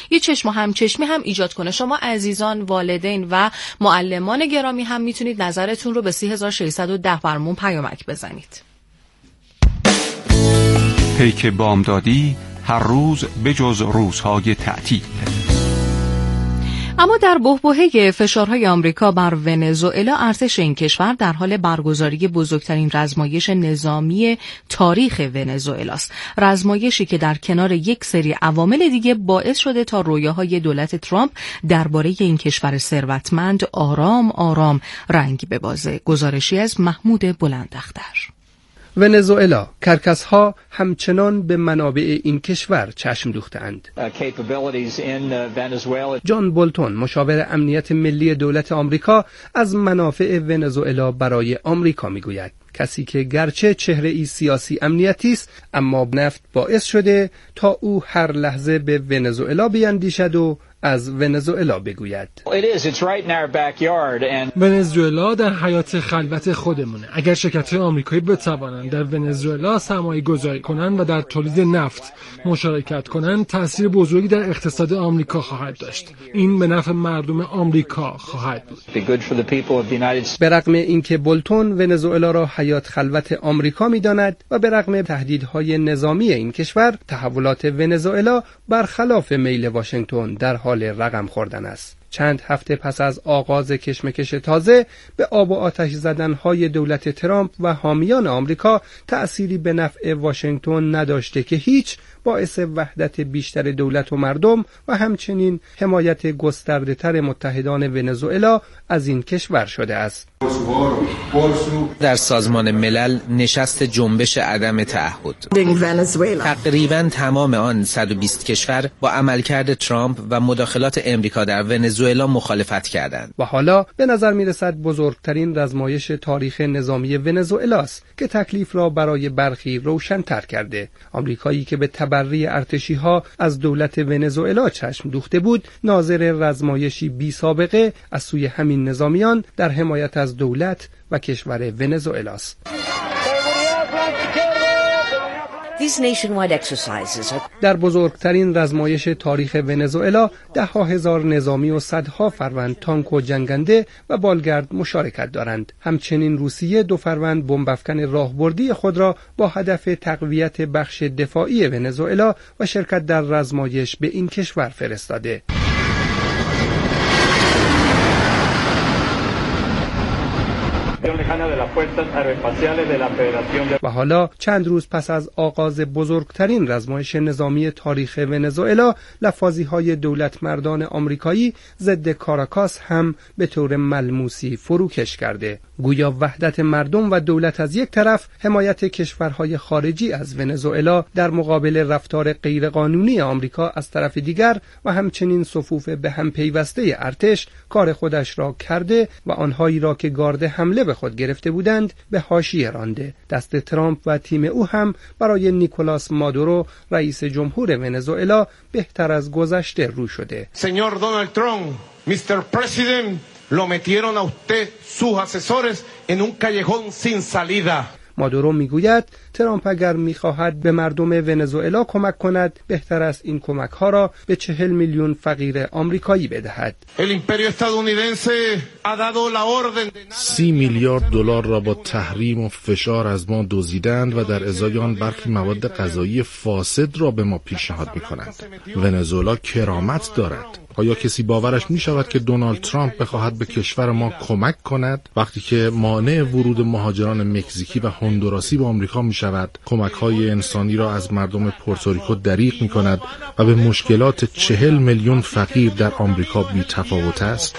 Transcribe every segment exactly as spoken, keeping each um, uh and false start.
یه چشم و همچشمی هم ایجاد کنه. شما عزیزان، والدین و معلمان گرامی هم میتونید نظرتون رو به سه هزار و ششصد و ده برمون پیامک بزنید. پیک بامدادی هر روز به جز روزهای تعطیل. اما در بحبوحه فشارهای آمریکا بر ونزوئلا، ارتش این کشور در حال برگزاری بزرگترین رزمایش نظامی تاریخ ونزوئلا است. رزمایشی که در کنار یک سری عوامل دیگه باعث شده تا رویاهای دولت ترامپ درباره این کشور ثروتمند آرام آرام رنگ ببازه. گزارشی از محمود بلنداختر. ونزوئلا، کرکس‌ها همچنان به منابع این کشور چشم دوختند. جان بولتون، مشاور امنیت ملی دولت آمریکا، از منافع ونزوئلا برای آمریکا میگوید. کسی که گرچه چهره ای سیاسی امنیتی است، اما نفت باعث شده تا او هر لحظه به ونزوئلا بیندیشد و از ونزوئلا بگوید. ونزوئلا در حیات خلوت خودمونه. اگر شرکت‌های آمریکایی بتوانند در ونزوئلا سرمایه گذاری کنند و در تولید نفت مشارکت کنند، تأثیر بزرگی در اقتصاد آمریکا خواهد داشت. این به نفع مردم آمریکا خواهد بود. به رغم اینکه بولتون ونزوئلا را حیات خلوت آمریکا می‌داند و به رغم تهدیدهای نظامی این کشور، تحولات ونزوئلا برخلاف میل واشنگتن در حال رقم خوردن است. چند هفته پس از آغاز کشمکش تازه، به آب و آتش زدن‌های دولت ترامپ و حامیان آمریکا تأثیری به نفع واشنگتن نداشته که هیچ، باعث وحدت بیشتر دولت و مردم و همچنین حمایت گسترده‌تر متحدان ونزوئلا از این کشور شده است. در سازمان ملل نشست جنبش عدم تعهد، تقریباً تمام آن صد و بیست کشور با عملکرد ترامپ و مداخلات امریکا در ونزوئلا مخالفت کردند. و حالا به نظر میرسد بزرگترین رزمایش تاریخ نظامی ونزوئلا است که تکلیف را برای برخی روشن‌تر کرده. آمریکایی که به تبری ارتشی‌ها از دولت ونزوئلا چشم دوخته بود، ناظر رزمایشی بی سابقه از سوی همین نظامیان در حمایت از دولت و کشور ونزوئلا است. در بزرگترین رزمایش تاریخ ونزوئلا، ده ها هزار نظامی و صدها فروند تانک و جنگنده و بالگرد مشارکت دارند. همچنین روسیه دو فروند بمب‌افکن راهبردی خود را با هدف تقویت بخش دفاعی ونزوئلا و شرکت در رزمایش به این کشور فرستاده. و حالا چند روز پس از آغاز بزرگترین رزمایش نظامی تاریخ ونزوئلا، لفاظی‌های دولت مردان آمریکایی ضد کاراکاس هم به طور ملموسی فروکش کرده. گویا وحدت مردم و دولت از یک طرف، حمایت کشورهای خارجی از ونزوئلا در مقابل رفتار غیرقانونی آمریکا از طرف دیگر و همچنین صفوف به هم پیوسته ارتش کار خودش را کرده و آنهایی را که گارد حمله به خود گرفته بودند به حاشیه رانده. دست ترامپ و تیم او هم برای نیکولاس مادورو، رئیس جمهور ونزوئلا، بهتر از گذشته رو شده. سنیور دونالد ترامپ، میستر پرزیدنت، lo metieron a usted sus asesores en un callejón sin salida. مادورو میگوید ترامپ اگر میخواهد به مردم ونزوئلا کمک کند، بهتر است این کمک ها را به چهل میلیون فقیر آمریکایی بدهد. سی میلیارد دلار را با تحریم و فشار از ما دزدیدند و در ازای آن برخی مواد غذایی فاسد را به ما پیشنهاد میکنند. ونزوئلا کرامت دارد. آیا کسی باورش می شود که دونالد ترامپ بخواهد به کشور ما کمک کند وقتی که مانع ورود مهاجران مکزیکی و هندوراسی به آمریکا می شود، کمک های انسانی را از مردم پورتوریکو دریغ می کند و به مشکلات چهل میلیون فقیر در آمریکا بی تفاوت است؟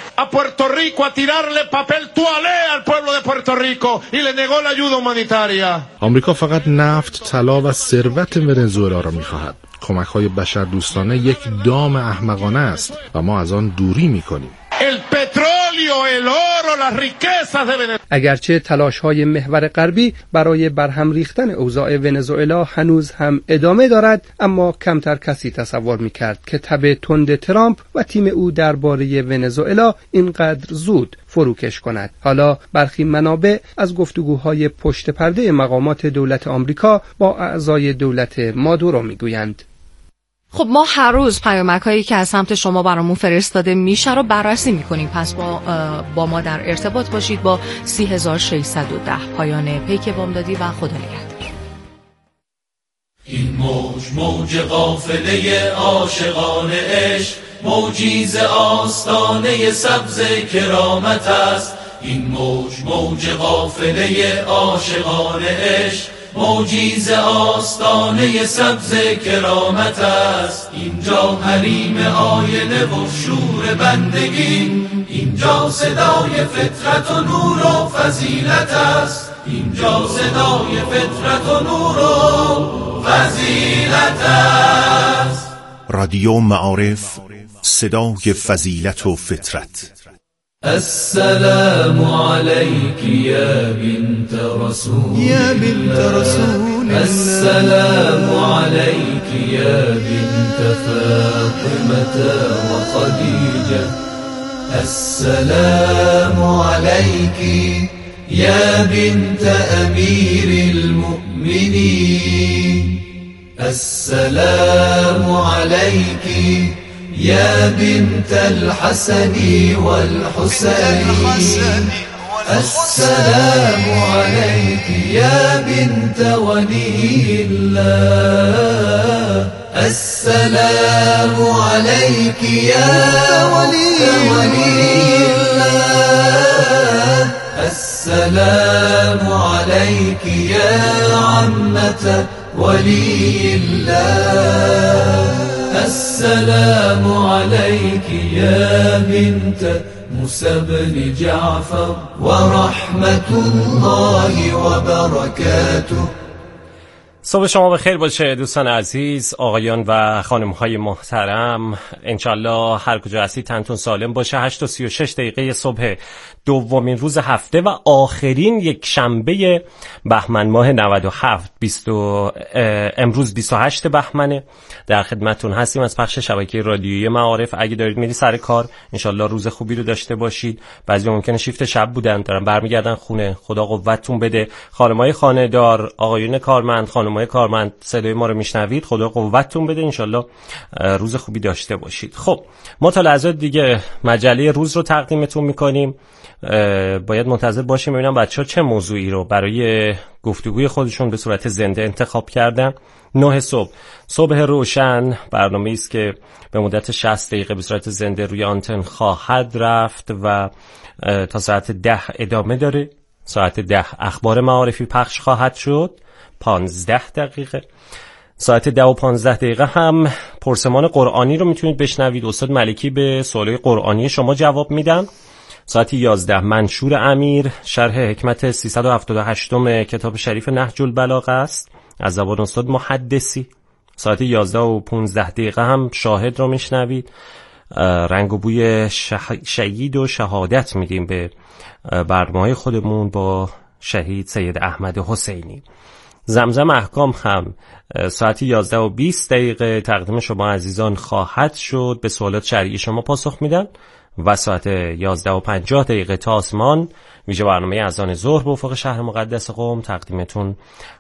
آمریکا فقط نفت، طلا و ثروت ونزوئلا را می خواهد. کمک های بشر دوستانه یک دام احمقانه است و ما از آن دوری می کنیم. اگرچه تلاش‌های محور غربی برای برهم ریختن اوضاع ونزوئلا هنوز هم ادامه دارد، اما کمتر کسی تصور می‌کرد که تب تند ترامپ و تیم او درباره ونزوئلا اینقدر زود فروکش کند. حالا برخی منابع از گفتگوهای پشت پرده مقامات دولت آمریکا با اعضای دولت مادورو می‌گویند. خب ما هر روز پیامک‌هایی که از سمت شما برامون فرستاده میشه رو بررسی میکنیم، پس با با ما در ارتباط باشید با سی هزار و ششصد و ده. پایان پیک بامدادی و خدا نگهدار. این موج موج قافله عاشقان عشق، موجی ز آستانه سبز کرامت است. این موج موج قافله عاشقان عشق، موجی ز آستانه سبز کرامت است. اینجا حریم آینه و شور بندگی، اینجا صدای فطرت و نور و فضیلت است. اینجا صدای فطرت و نور و فضیلت است. رادیو معارف، صدای فضیلت و فطرت. السلام عليك يا بنت رسول يا بنت رسول السلام عليك يا بنت فاطمة وخديجة السلام عليك يا بنت أمير المؤمنين السلام عليك يا بنت الحسن والحسين السلام عليك يا بنت ولي الله السلام عليك يا ولي الله السلام عليك يا عمة ولي الله السلام عليك يا بنت موسى بن جعفر ورحمة الله وبركاته. صبح شما بخیر باشه دوستان عزیز، آقایان و خانم‌های محترم. انشالله هر کجا هستید تنتون سالم باشه. هشت و سی و شش دقیقه صبح دومین روز هفته و آخرین یک شنبه بهمن ماه نود و هفت. امروز بیست و هشت بهمنه. در خدمتتون هستیم از پخش شبکه رادیویی معارف. اگه دارید میری سر کار انشالله روز خوبی رو داشته باشید. بعضی ممکنه شیفت شب بودن دارن برمیگردن خونه، خدا قوتتون بده. خانم‌های خانه‌دار، آقایون کارمند، خانم‌های کارمند صدای ما رو میشنوید، خدا قوتتون بده، انشالله روز خوبی داشته باشید. خب ما تا لحظات دیگه مجله روز رو تقدیمتون میکنیم. باید منتظر باشیم ببینم بچه‌ها چه موضوعی رو برای گفتگوی خودشون به صورت زنده انتخاب کردن. نه صبح صبح روشن برنامه‌ای است که به مدت شصت دقیقه به صورت زنده روی آنتن خواهد رفت و تا ساعت ده ادامه داره. ساعت ده اخبار معارفی پخش خواهد شد پانزده دقیقه. ساعت ده و پانزده دقیقه هم پرسمان قرآنی رو میتونید بشنوید. استاد ملکی به سوالای قرآنی شما جواب میدن. ساعت یازده منشور امیر، شرح حکمت سیصد و هفتاد و هشت کتاب شریف نهج البلاغه است از زبان استاد محدثی. ساعت یازده و پانزده دقیقه هم شاهد رو میشنوید. رنگ و بوی شهید و شهادت میدیم به برنامه‌های خودمون با شهید سید احمد حسینی. زمزم احکام هم ساعت یازده و بیست دقیقه تقدیم شما عزیزان خواهد شد، به سوالات شرعی شما پاسخ میدن. و ساعت یازده و پنجاه دقیقه تا آسمان ویژه برنامه اذان ظهر به افق شهر مقدس قم تقدیمتون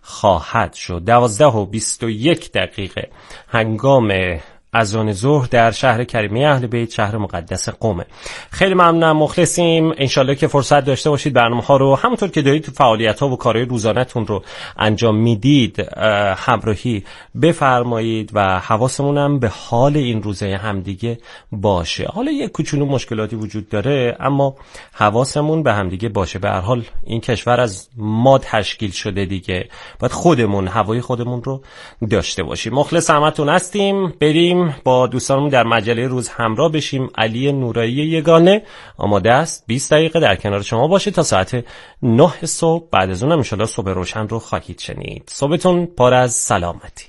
خواهد شد. دوازده و بیست و یک دقیقه هنگام اذان ظهر در شهر کریمه اهل بیت شهر مقدس قم. خیلی ممنونم، مخلصیم. انشالله که فرصت داشته باشید برنامه ها رو همونطور که دارید تو فعالیت ها و کارهای روزانه‌تون رو انجام میدید همراهی بفرمایید و حواسمون هم به حال این روزه همدیگه باشه. حالا یک کوچولو مشکلاتی وجود داره اما حواسمون به همدیگه باشه. به هر حال این کشور از ما تشکیل شده دیگه، باید خودمون هوای خودمون رو داشته باشیم. مخلص همتون هستیم. بریم با دوستانمون در مجله روز همراه بشیم. علی نورایی یگانه آماده است بیست دقیقه در کنار شما باشه تا ساعت نه صبح. بعد از اونم ان شاءالله صبح روشن رو خواهید شنید. صبحتون پر از سلامتی.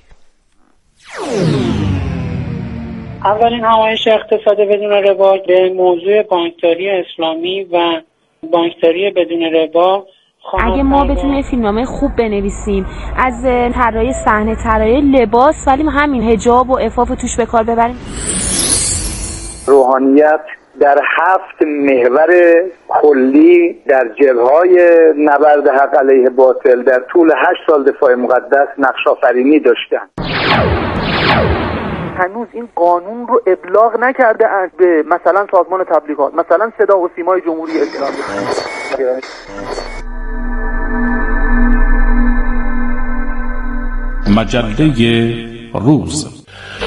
اولین همایش اقتصاد بدون ربا به موضوع بانکداری اسلامی و بانکداری بدون ربا. اگه ما بتونیم فیلمنامه خوب بنویسیم از طراحی صحنه، طراحی لباس، ولی همین حجاب و عفاف و توش به کار ببریم. روحانیت در هفت محور کلی در جبهه‌های نبرد حق علیه باطل در طول هشت سال دفاع مقدس نقش آفرینی داشتند. هنوز این قانون رو ابلاغ نکرده اند به مثلا سازمان تبلیغات، مثلا صدا و سیمای جمهوری اسلامی. مجله روز.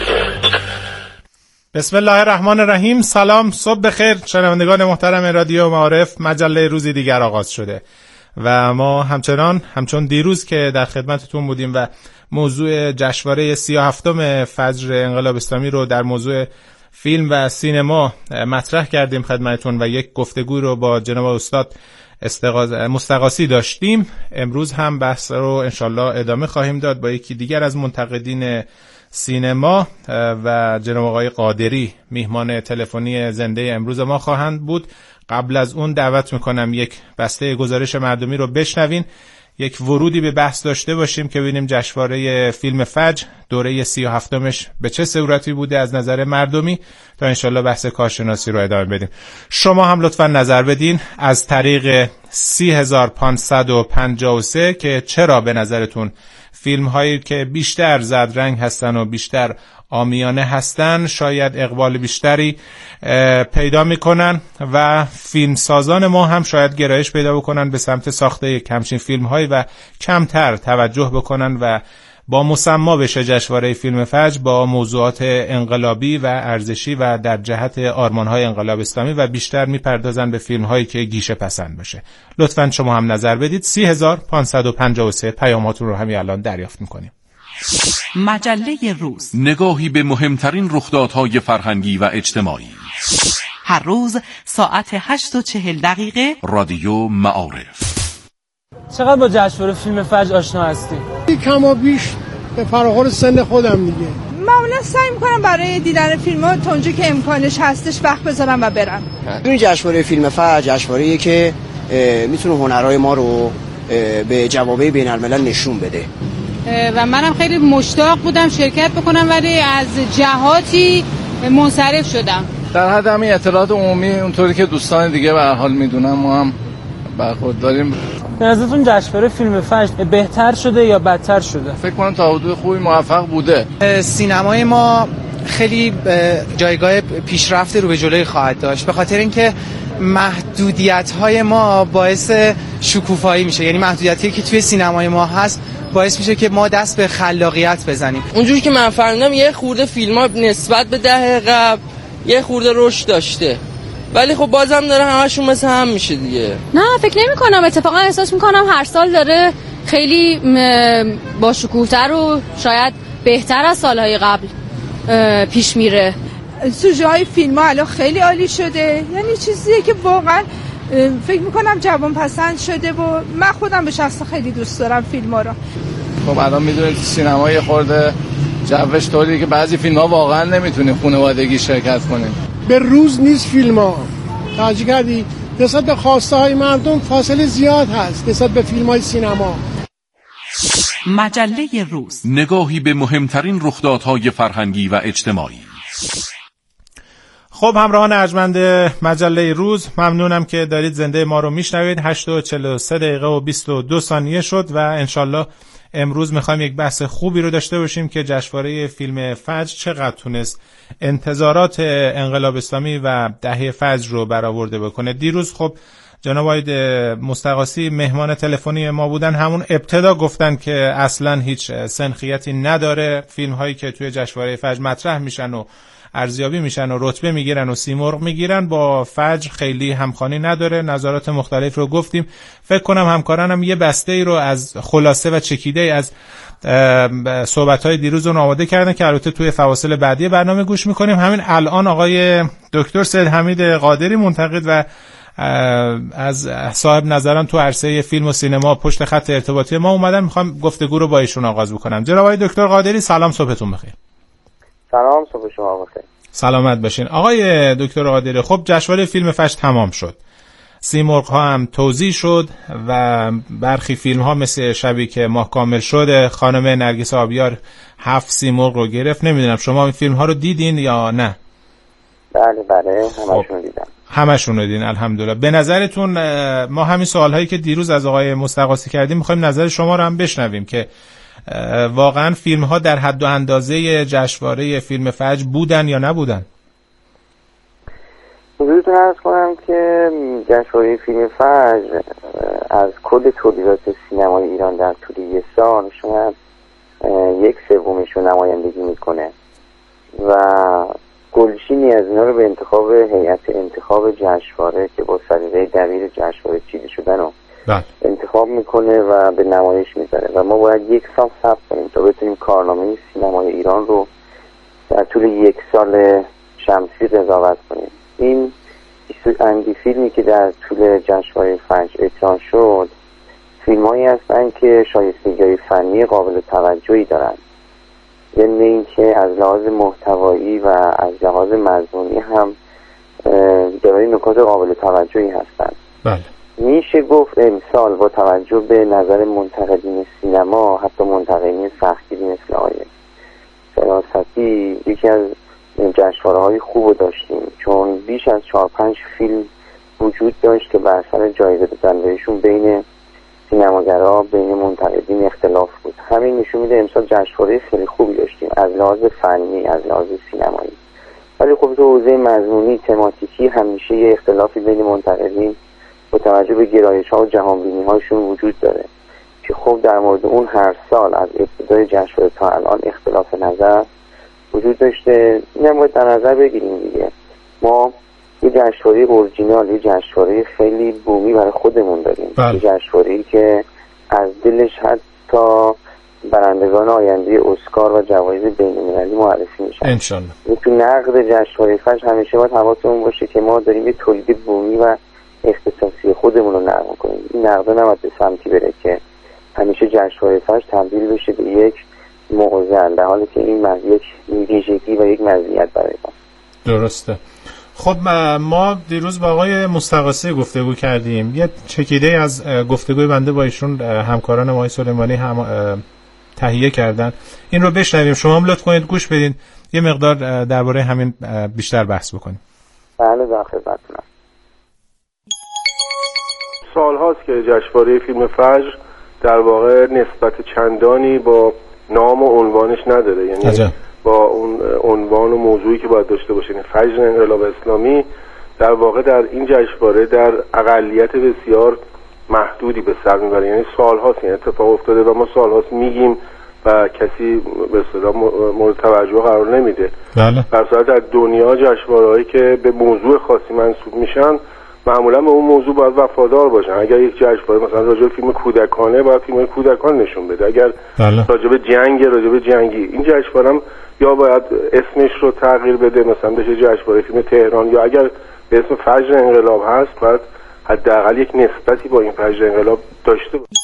بسم الله الرحمن الرحیم. سلام، صبح بخیر شنوندگان محترم رادیو معارف. مجله روزی دیگر آغاز شده و ما همچنان همچون دیروز که در خدمتتون بودیم و موضوع جشنواره سی و هفتم فجر انقلاب اسلامی رو در موضوع فیلم و سینما مطرح کردیم خدمتتون و یک گفتگو رو با جناب استاد مستغاثی داشتیم. امروز هم بحث رو انشالله ادامه خواهیم داد با یکی دیگر از منتقدین سینما و جناب آقای قادری میهمان تلفنی زنده امروز ما خواهند بود. قبل از اون دعوت میکنم یک بسته گزارش مردمی رو بشنوین، یک ورودی به بحث داشته باشیم که ببینیم جشنواره فیلم فجر دوره سی و هفتمش به چه صورتی بوده از نظر مردمی تا انشالله بحث کارشناسی رو ادامه بدیم. شما هم لطفا نظر بدین از طریق سی هزار پانصد و پنجاه و سه که چرا به نظرتون فیلم هایی که بیشتر زرد رنگ هستن و بیشتر عامیانه هستن شاید اقبال بیشتری پیدا میکنن و فیلم سازان ما هم شاید گرایش پیدا بکنن به سمت ساخته یک همچین فیلم هایی و کمتر توجه بکنن و با مسما بشه جشنواره فیلم فجر با موضوعات انقلابی و ارزشی و در جهت آرمان‌های انقلاب اسلامی و بیشتر میپردازن به فیلم‌هایی که گیشه پسند باشه. لطفاً شما هم نظر بدید. سی هزار پانصد و پنجاه و سه پیاماتون رو همین الان دریافت می‌کنیم. مجله روز، نگاهی به مهمترین رخدادهای فرهنگی و اجتماعی. هر روز ساعت هشت و چهل دقیقه. رادیو معارف. چقدر با جشنواره فیلم فجر آشنا هستی؟ کم و بیش به فراخور سن خودم دیگه. معمولا سعی میکنم برای دیدن فیلم‌ها تا اونجا که امکانش هستش وقت بذارم و برم. این جشنواره فیلم فجر جشنواره‌ایه که میتونه هنرهای ما رو به جوامع بین‌الملل نشون بده. و منم خیلی مشتاق بودم شرکت بکنم ولی از جهاتی منصرف شدم. در حد همین اطلاعات عمومی اونطوری که دوستان دیگه به هر حال میدونن ما هم برخورد داریم. به نظرتون جشنواره فیلم فجر بهتر شده یا بدتر شده؟ فکر کنم تا حدود خوبی موفق بوده. سینمای ما خیلی جایگاه پیشرفت رو به جلوی خواهد داشت به خاطر اینکه محدودیت‌های ما باعث شکوفایی میشه، یعنی محدودیتی که توی سینمای ما هست باعث میشه که ما دست به خلاقیت بزنیم. اونجوری که من فهمیدم یه خورده فیلم‌ها نسبت به دهه قبل یه خورده رشد داشته ولی خب بازم داره همشون مثل هم میشه دیگه. نه فکر نمی کنم، اتفاقا احساس میکنم هر سال داره خیلی با شکوه‌تر و شاید بهتر از سالهای قبل پیش میره. سوژه های فیلم ها الان خیلی عالی شده، یعنی چیزیه که واقعا فکر میکنم جوان پسند شده و من خودم به شخص خیلی دوست دارم فیلم ها رو. خب الان میدونید سینمای خورده جوش طوریه که بعضی فیلم ها واقعا نمیتونیم خانوادگی شرکت کنیم. به روز نیست فیلم ها توجه کردی؟ نسبت به خواسته های مردم فاصله زیاد هست نسبت به فیلم های سینما. مجله روز، نگاهی به مهمترین رخدادهای فرهنگی و اجتماعی. خب همراهان ارجمند مجله روز، ممنونم که دارید زنده ما رو میشنوید. هشت و چهل و سه دقیقه و بیست و دو ثانیه شد و انشالله امروز میخوایم یک بحث خوبی رو داشته باشیم که جشنواره فیلم فجر چقدر تونست انتظارات انقلاب اسلامی و دهه فجر رو برآورده بکنه. دیروز خب جناب آقای مستغاثی مهمان تلفنی ما بودن، همون ابتدا گفتن که اصلا هیچ سنخیتی نداره، فیلم هایی که توی جشنواره فجر مطرح میشن و ارزیابی میشن و رتبه میگیرن و سیمرغ میگیرن با فجر خیلی همخوانی نداره. نظرات مختلف رو گفتیم. فکر کنم همکارانم یه بسته ای رو از خلاصه و چکیده ای از صحبت‌های دیروز رو آماده کردن که البته توی فواصل بعدی برنامه گوش میکنیم. همین الان آقای دکتر سید حمید قادری منتقد و از صاحب نظران تو عرصه فیلم و سینما پشت خط ارتباطی ما اومدن. میخوام گفتگو رو با ایشون آغاز بکنم. جناب آقای دکتر قادری سلام، صبحتون بخیر. سلام، صبح شما بخیر. سلامت باشین. آقای دکتر قادری، خب جشنواره فیلم فجر تمام شد، سیمرغ ها هم توزیع شد و برخی فیلم ها مثل شبی که ماه کامل شد خانم نرگس آبیار هفت سیمرغ رو گرفت. نمیدونم شما این فیلم ها رو دیدین یا نه؟ بله بله همشون دیدم. همشون رو دیدین، الحمدلله. به نظرتون ما همین سوال هایی که دیروز از آقای مستغاثی کردیم میخوایم نظر شما رو هم بشنویم که واقعا فیلم ها در حد و اندازه جشنواره فیلم فجر بودن یا نبودن؟ حضورتون عرض کنم که جشنواره فیلم فجر از کل تولیدات سینمای ایران در طول یک سال شاید یک سومش رو نمایندگی میکنه و گلچینی از اینا رو به انتخاب هیئت انتخاب جشنواره که با سلیقه دبیر جشنواره چیده شدن رو انتخاب میکنه و به نمایش میذاره و ما باید یک سال صبر کنیم تا بتونیم کارنامه سینمای ایران رو در طول یک سال شمسی قضاوت کنیم. این اندی فیلمی که در طول جشنواره فجر اکران شد فیلمایی هستن که شایستگی فنی قابل توجهی دارن، یعنی اینکه از لحاظ محتوایی و از لحاظ مضمونی هم دارای نکات قابل توجهی هستن. بله. میشه گفت امسال با توجه به نظر منتقدین سینما، حتی منتقدین سختگیری مثل آقای فراستی، یکی از جشنواره‌های خوب داشتیم چون بیش از چهار پنج فیلم وجود داشت که بر سر جایزه دادن بهشون بین سینماگرها، بین منتقدین اختلاف بود. همین نشون میده امسال جشنواره خیلی خوبی داشتیم از لحاظ فنی، از لحاظ سینمایی. ولی خب تو حوزه مضمونی، تماتیکی همیشه یه اختلافی بین منتقدین با توجه به گرایش‌ها و جهانبینی‌هاشون وجود داره که خب در مورد اون هر سال از ابتدای جشنواره تا الان اختلاف نظر وجود داشته. اینم باید در نظر بگیریم دیگه. ما یه جشنواره اورجینال، یه جشنواره خیلی بومی برای خودمون داریم. بله. یه جشنواره‌ای که از دلش حتی برندگان آینده اسکار و جوایز بین‌المللی معرفی میشن. انشالله. تو نقد جشنواره فجر همیشه باید حواسمون باشه که ما داریم یه تولید بومی و اختصاصی خودمون رو نقد کنیم. این نقد نباید به سمتی بره که همیشه جشنواره فجر تبدیل بشه به یک معضل، در حالی که این یک ویژگی و یک مزیت برای ما. درسته. خب ما دیروز با آقای مستغاثی گفتگو کردیم، یه چکیده از گفتگوی بنده با ایشون همکاران ما سلیمانی هم تهیه کردن، این رو بشنویم. شما هم لطف کنید گوش بدین، یه مقدار درباره همین بیشتر بحث بکنیم. بله در خدمتتونم. سال هاست که جشنواره فیلم فجر در واقع نسبت چندانی با نام و عنوانش نداره، یعنی عجب. با اون عنوان و موضوعی که باید داشته باشه، یعنی فجر انقلاب اسلامی در واقع در این جشنواره در اقلیت بسیار محدودی به سر میبره. یعنی سال هاست این اتفاق افتاده و ما سال هاست میگیم و کسی به اصطلاح مورد توجه قرار نمیده. بله. در صورت در دنیا جشنواره‌هایی که به موضوع خاصی منسوب میشن معمولا به اون موضوع باید وفادار باشن. اگر یک جشنواره مثلا راجع به فیلم کودکانه باید فیلم کودکان نشون بده، اگر بله. راجع به جنگ راجع به جنگی، این جشنواره هم یا باید اسمش رو تغییر بده، مثلا بشه جشنواره فیلم تهران، یا اگر به اسم فجر انقلاب هست باید حداقل یک نسبتی با این فجر انقلاب داشته باشه.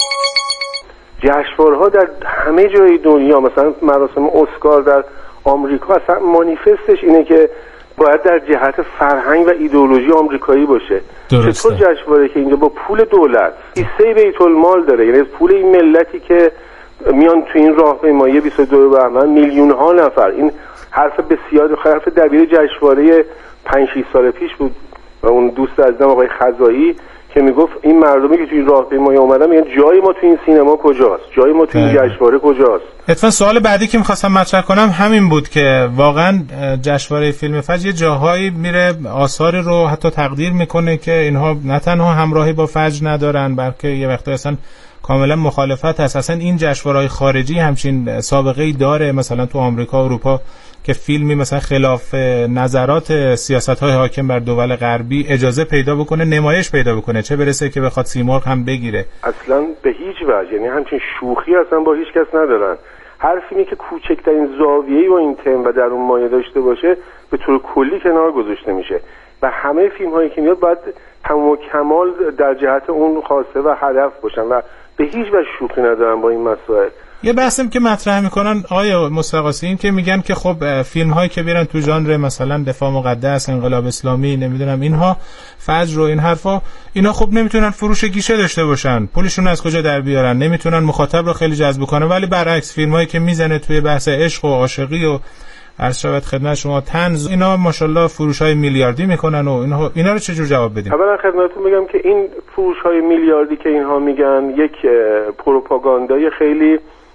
جشنواره‌ها در همه جای دنیا، مثلا مراسم اسکار در آمریکا، اصلا مانیفستش اینه که باید در جهت فرهنگ و ایدئولوژی آمریکایی باشه. چطور جشنواره که اینجا با پول دولت حصه بیت المال داره، یعنی پول این ملتی که میان تو این راهپیمایی بیست و دو بهمن میلیون ها نفر، این حرف بسیار حرف دبیر جشنواره پنج شش سال پیش بود و اون دوست عزیزم آقای خزایی که میگفت این مردمی که تو این راهپیمایی اومدن میگن جای ما تو این سینما کجاست، جای ما تو این جشنواره کجاست. اتفاقا سوال بعدی که می‌خواستم مطرح کنم همین بود که واقعا جشنواره فیلم فجر یه جاهایی میره آثاری رو حتی تقدیر میکنه که اینها نه تنها همراهی با فجر ندارن بلکه یه وقتی اصلا کاملا مخالفت هست. اصلا این جشنواره‌های خارجی همچین سابقه‌ای داره، مثلا تو آمریکا و اروپا که فیلمی مثلا خلاف نظرات سیاست‌های حاکم بر دول غربی اجازه پیدا بکنه، نمایش پیدا بکنه، چه برسه که بخواد سیمرغ هم بگیره. اصلا به هیچ وجه، یعنی همچین شوخی اصلا با هیچ کس ندارن. هر فیلمی که کوچکترین زاویه‌ای با این تم و در اون مایه داشته باشه به طور کلی کنار گذاشته میشه و همه فیلم‌هایی که میاد باید تمام و کمال در جهت اون خواسته و هدف باشن و به هیچ وجه شوخی ندارن با این مسائل. یه بحثم که مطرح میکنن آقای مستغاثی این که میگن که خب فیلم هایی که بیرن تو ژانر مثلا دفاع مقدس، انقلاب اسلامی، نمیدونم اینها، فجر و این حرفا، اینا خب نمیتونن فروش گیشه داشته باشن، پولشون از کجا در بیارن، نمیتونن مخاطب رو خیلی جذب کنن. ولی برعکس فیلم هایی که میزنه توی بحث عشق و عاشقی و عرض شود خدمت شما طنز، اینا ماشاءالله فروش‌های میلیاردی میکنن و اینها اینا رو چه جور جواب بدیم؟ اولا خدمتتون بگم که این فروش‌های میلیاردی که اینها میگن یک پروپاگاندای خیلی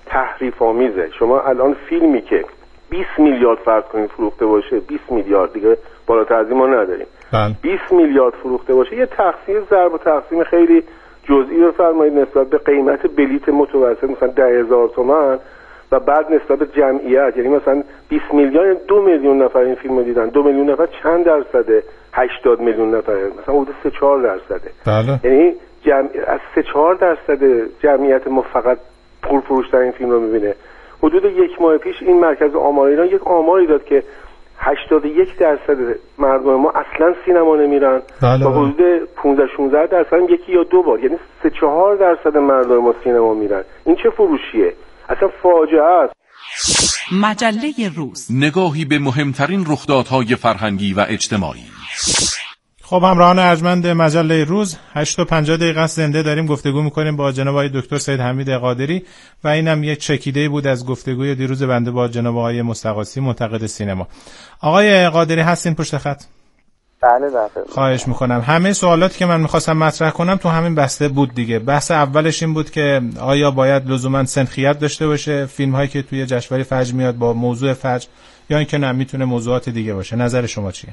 تحریف آمیزه. شما الان فیلمی که بیست میلیارد فرض کنید فروخته باشه، بیست میلیارد دیگه بالاتر از این ما نداریم، بیست میلیارد فروخته باشه، یه تقسیم ضرب و تقسیم خیلی جزئی بفرمایید نسبت به قیمت بلیت متوسط مثلا ده هزار تومان و بعد نسبت به جمعیت، یعنی مثلا بیست میلیون دو میلیون نفر این فیلمو دیدن، دو میلیون نفر چند درصده؟ هشتاد میلیون نفر، مثلا حدود سه چهار درصده. بله. یعنی جمع... از سه چهار درصد جمعیت ما فقط پرفروش ترین فیلم رو میبینه. حدود یک ماه پیش این مرکز آمار ایران یک آماری داد که هشتاد و یک درصد مردم ما اصلا سینما نمیرن. بله. و حدود پانزده شانزده درصد یکی یا دو بار، یعنی سه چهار درصد مردم ما سینما میرن. این چه فروشیه؟ اصلا فاجعه است. مجله روز، نگاهی به مهمترین رخدادهای فرهنگی و اجتماعی. خب همراهان ارجمند مجله روز، هشت و پنجاه دقیقه زنده داریم گفتگو میکنیم با جناب آقای دکتر سید حمید قادری و اینم یک چکیده بود از گفتگوی دیروز بنده با جناب آقای مستغاثی منتقد سینما. آقای قادری هستین پشت خط؟ بله بله. خواهش میکنم. همه سوالاتی که من میخواستم مطرح کنم تو همین بسته بود دیگه. بحث اولش این بود که آیا باید لزوما سنخیت داشته باشه فیلم هایی که توی جشنواره فجر میاد با موضوع فجر، یا اینکه نه میتونه موضوعات دیگه باشه؟ نظر شما چیه؟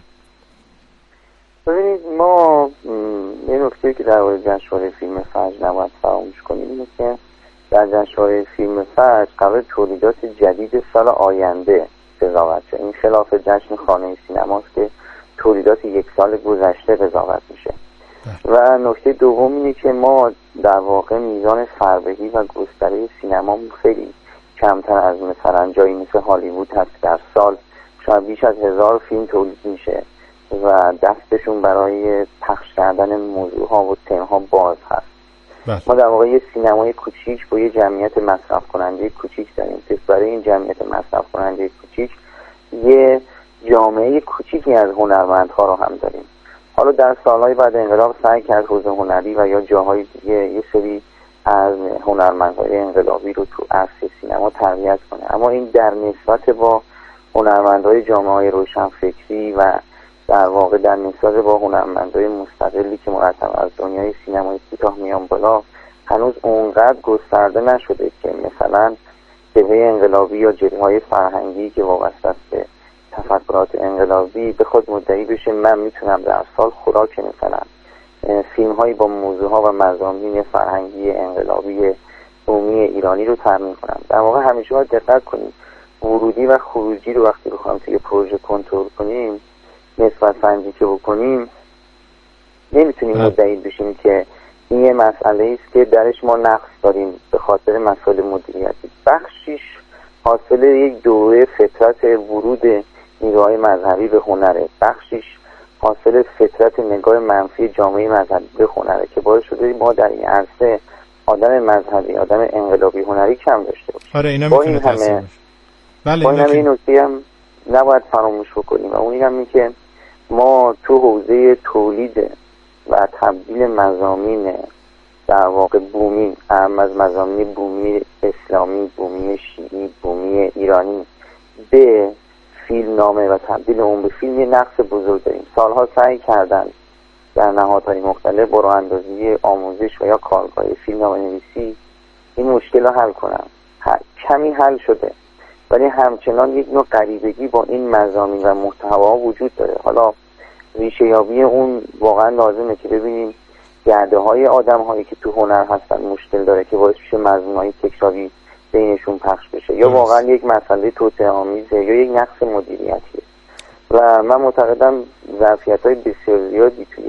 ببینید، ما یه نکته که در مورد جشنواره فیلم فجر نباید فراموش کنیم اینه که در جشنواره فیلم فجر قرار تولیدات جدید سال آینده قضاوت شه. این خلاف جشن خانه سینماست که تولیدات یک سال گذشته قضاوت میشه. و نکته دوم اینه که ما در واقع میزان فربهی و گستره سینما خیلی کمتر از مثلا جایی مثل هالیوود هست. در سال شاید بیش از هزار فیلم تولید میشه و دستشون برای پخش کردن موضوع ها و تم ها باز هست. بس. ما در واقع یه سینمای کوچیک با یه جمعیت مصرف کننده کوچیک داریم که برای این جمعیت مصرف کننده کوچیک یه جامعه کوچیکی از هنرمندها رو هم داریم. حالا در سالهای بعد انقلاب سعی کرد حوزه هنری و یا جاهای دیگه یه سری از هنرمندهای انقلابی رو تو عرصه سینما تربیت کنه، اما این در نسبت با هنرمندهای جامعه روشنفکری و در واقع در نسبت با هنرمندای مستقلی که مرتب از دنیای سینمای کوتاه میان بالا هنوز اونقدر گسترده نشده که مثلا جبهه انقلابی یا جبهه‌های فرهنگی که وابسته است به تفکرات انقلابی به خود مدعی بشه من میتونم در سال خوراک مثلا فیلم هایی با موضوع ها و مضامین فرهنگی انقلابی بومی ایرانی رو تامین کنم. در واقع همیشه باید دقت کنیم ورودی و خروجی رو وقتی بخوایم توی پروژه کنترل کنیم، نسبت سنجی که بکنیم، نمیتونیم مدعی بشیم که این یه مسئله است که درش ما نقص داریم به خاطر مسائل مدیریتی. بخشیش حاصل یک دوره فطرت ورود نیروهای مذهبی به هنره، بخشیش حاصل فطرت نگاه منفی جامعه مذهبی به هنره که باعث شده ما در این عرصه آدم مذهبی، آدم انقلابی هنری کم داشته باشیم. آره اینا میتونه تاثیر باشه. بله، با این همه نکته هم نباید فراموش بکنیم و اون هم این که ما تو حوزه تولید و تبدیل مضامین در واقع بومی، اهم از مضامین بومی اسلامی، بومی شیعی، بومی ایرانی به فیلم نامه و تبدیل اون به فیلم یه نقص بزرگ داریم. سالها سعی کردن در نهادهای مختلف با راه اندازی آموزش و یا کارگاه فیلم نامه نویسی این مشکل رو حل کنن. کمی حل شده ولی همچنان یک نوع غریبگی با این مضامین و محتوا وجود داره. حالا ریشه یابی اون واقعا لازمه که ببینیم گرده های آدم هایی که تو هنر هستن مشکل داره که باعث میشه مضمون های تکراری بینشون پخش بشه، یا واقعا یک مسئله توطئه آمیزه یا یک نقص مدیریتیه. و من معتقدم ظرفیت های بسیار زیادی توی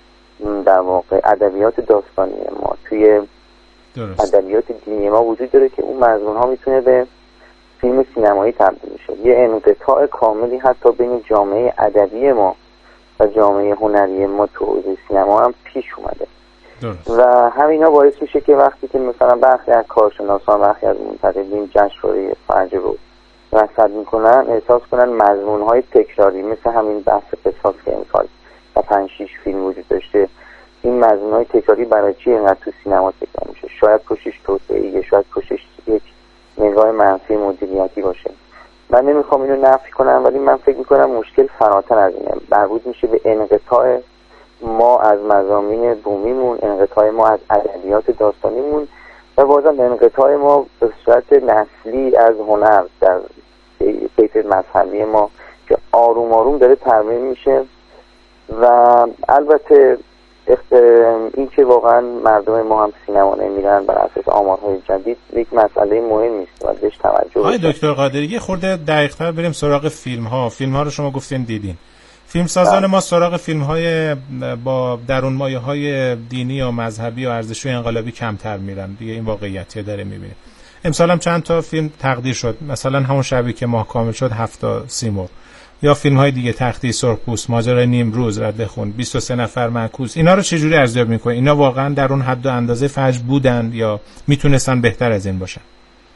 در واقع ادبیات داستانی ما، توی ادبیات دینی ما وجود داره که اون مضمون ها میتونه به فیلم سینمایی تبدیل میشه. یه انقطاع کاملی حتی بین جامعه ادبی ما و جامعه هنری ما تو حوزه سینما هم پیش اومده. درست. و همینا باعث میشه که وقتی که مثلا برخی از کارشناسان، برخی از منتقدین جشنواره فجر رو رصد میکنن احساس کنن مضمونهای تکراری مثل همین بحث قصاص که امسال و پنج شیش فیلم وجود داشته، این مضمونهای تکراری برای چی اینقدر تو سینما تکرار میشه؟ شاید پشتش توطئه‌ای، شاید پشتش یک نگاه منفی مدیریتی باشه. من نمیخوام اینو نفی کنم ولی من فکر میکنم مشکل فراتر از اینه، مربوط میشه به انقطاع ما از مضامین بومیمون، انقطاع ما از ادبیات داستانیمون و بازم انقطاع ما به صورت نسلی از هنر در طیف مذهبی ما که آروم آروم داره ترمیم میشه و البته این که واقعا مردم ما هم سینما نمیرن بر اساس آمارهای جدید یک مسئله مهمی است و بهش توجه آقای دکتر قادری یه خورده دقیق‌تر بریم سراغ فیلم ها. فیلم ها رو شما گفتین دیدین. فیلم سازان ما سراغ فیلم های با درون مایه های دینی یا مذهبی یا ارزشی انقلابی کمتر میرن دیگه، این واقعیتی داره میبینیم. امسال هم چند تا فیلم تقدیر شد، مثلا همون شبی که ماه کامل شد هفتا سیمرغ، یا فیلم های دیگه تختی سرخپوست، ماجرای نیمروز، رد خون، بیست و سه نفر معکوس. اینا رو چجوری ارزیابی میکنی؟ اینا واقعا در اون حد و اندازه فجر بودن یا میتونستن بهتر از این باشن؟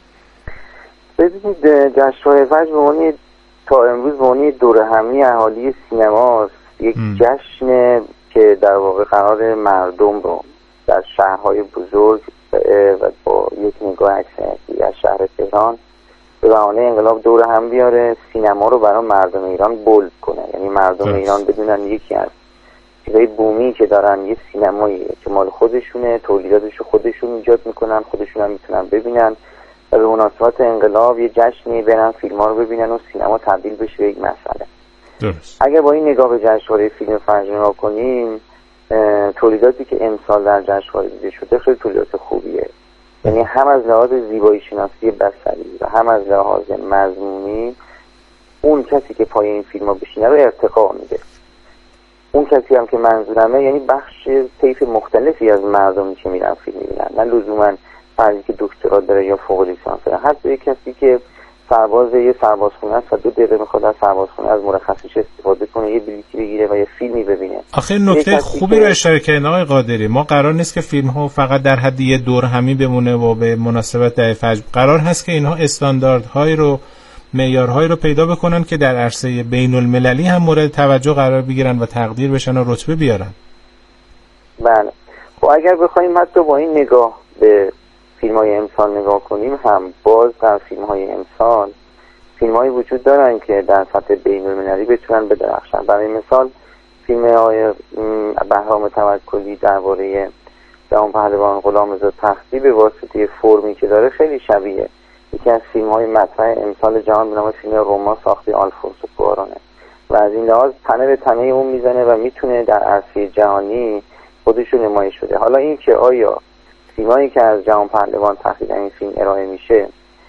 ببینید جشنواره فجر به معنی تا امروز به معنی دوره همی اهالی سینماست، یک ام. جشن که در واقع قرار مردم رو در شهرهای بزرگ و با یک نگاه اکثریتی از شهر تهران به بهانه انقلاب دور هم بیاره، سینما رو برای مردم ایران بولد کنه. یعنی مردم درست. ایران بدونن یکی از چیزای بومی که دارن یه سینمایی که مال خودشونه، تولیداتش رو خودشون ایجاد میکنن، خودشون هم میتونن ببینن و به مناسبت انقلاب یه جشنی برن فیلم‌ها رو ببینن و سینما تبدیل بشه به یک مسئله. درست. اگر با این نگاه به جشنواره فیلم فجر نگاه کنیم، تولیداتی که امسال در جشنواره دیده شده خیلی تولیدات خوبیه. یعنی هم از لحاظ زیبایی شناسی بصری و هم از لحاظ مضمونی اون کسی که پای این فیلم ها بشینه رو ارتقا میده. اون کسی هم که منظورمه یعنی بخش طیف مختلفی از مردمی که میرن فیلم میبینن، نه لزوما فردی که دکترا داره یا فوق لیسانس داره، حتی یک کسی که سرباز یه سربازخونه است و دو دقیقه میخواد از سربازخونه از مرخصیش استفاده کنه، یه بلیتی بگیره و یه فیلمی ببینه. آخه نکته خوبی رو اشاره کردین آقای قادری، ما قرار نیست که فیلم ها فقط در حد یه دور همی بمونه و به مناسبت دهه فجر، قرار هست که اینها استانداردهای رو، معیارهایی رو پیدا بکنن که در عرصه بین المللی هم مورد توجه قرار بگیرن و تقدیر بشن و رتبه بیارن. بله. و اگر بخوایم حتی با این نگاه به فیلم های امسال نگاه کنیم هم باز در فیلم های امسال فیلم هایی وجود دارن که در سطح بین المللی بتونن بدرخشن. برای مثال فیلم های بهرام توکلی درباره جهان پهلوان غلامرضا تختی به واسطه فرمی که داره خیلی شبیه یکی از فیلم های مطرح امسال جهان به نام فیلم رما ساخته آلفونسو کوارونه و از این لحاظ تنه به تنه اون میزنه و میتونه در عرصه جهانی خودش رو نمایش بده. حالا این که آیا فیلمایی که از جهان پهلوان تقریبا این فیلم ارائه میشه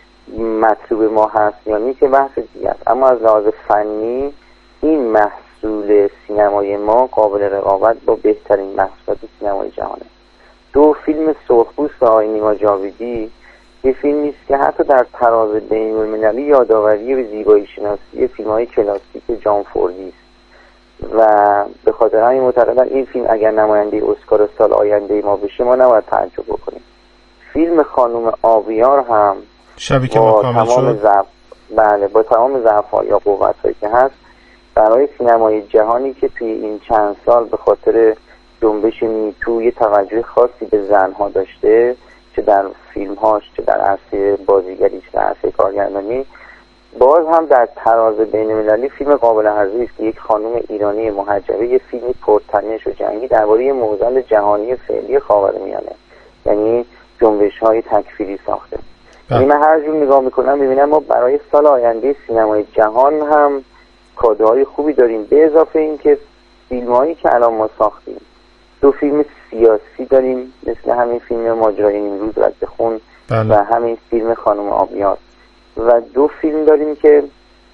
مطلوب ما هست یا نیست که بحث دیگه است، اما از لحاظ فنی این محصول سینمای ما قابل رقابت با بهترین محصولات سینمای جهانه. دو فیلم سرخپوست آقای نیما جاویدی یه فیلمی است که حتی در تراز بین المللی یادآوری به زیبایی شناسی فیلم‌های کلاسیک جان فوردی است و به خاطر همین معتقدم این فیلم اگر نماینده اسکار سال آینده ما بشه ما نباید تعجب بکنیم. فیلم خانم آبیار هم شبی که با تمام ضعف بله با تمام ضعف‌ها یا قوت‌هایی که هست برای سینمای جهانی که توی این چند سال به خاطر جنبش میتو یه توجه خاصی به زنها داشته، چه در فیلم‌هاش چه در عرصه بازیگری چه در عرصه کارگردانی، باز هم در تراز بین‌المللی فیلم قابل ارزشی است که یک خانم ایرانی مهاجره یه فیلم پرتنش و جنگی درباره معضل جهانی فعلی خاورمیانه یعنی جنبش‌های تکفیری ساخته. یعنی من هر جور نگاه میکنم میبینم ما برای سال آینده سینمای جهان هم کادوهای خوبی داریم، به اضافه این که فیلم‌هایی که الان ما ساختیم، دو فیلم سیاسی داریم مثل همین فیلم ماجرای نیمروز رد خون و همین فیلم خانم آبیار و دو فیلم داریم که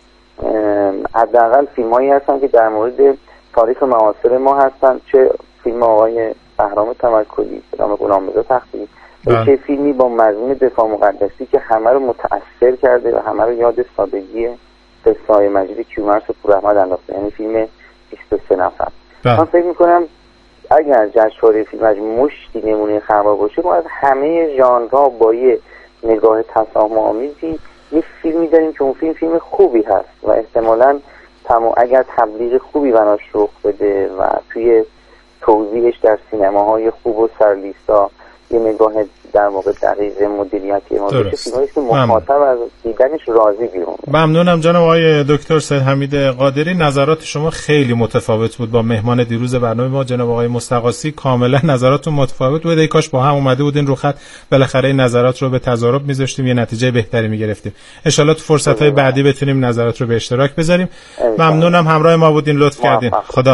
حداقل فیلم‌هایی هستن که در مورد تاریخ معاصر ما هستن، چه فیلم آقای بهرام توکلی به نام غلامرضا تختی و چه فیلمی با مضمون دفاع مقدسی که همه رو متأثر کرده و همه رو یاد سادگی قصه‌های مجید کیومرث و پوراحمد انداخته، یعنی فیلم بیست و سه نفر. من فکر می‌کنم اگر جشنواره فیلم مشتی نمونه خبر باشه ما از همه ژانرها با یه نگاه تسامح‌آمیزی یه فیلمی داریم که اون فیلم فیلم خوبی هست و احتمالاً تمام اگر تبلیغ خوبی بناش رخ بده و توی توضیحش در سینماهای خوب و سرلیستا یه نگاه در واقع دقیق مدیریتی ما بشه، فیلمایی که مخاطب از دیدنش راضی بیرون. ممنونم جناب آقای دکتر سید حمید قادری. نظرات شما خیلی متفاوت بود با مهمان دیروز برنامه ما جناب آقای مستقاسی. کاملا نظراتتون متفاوت بود. ای کاش با هم اومده بودین رو خط، بالاخره این نظرات رو به تضارب می‌ذاشتیم، یه نتیجه بهتری می‌گرفتیم. ان شاءالله تو فرصت‌های بعدی بتونیم نظرات رو به اشتراک بذاریم. ممنونم همراه ما بودین، لطف کردین. خدا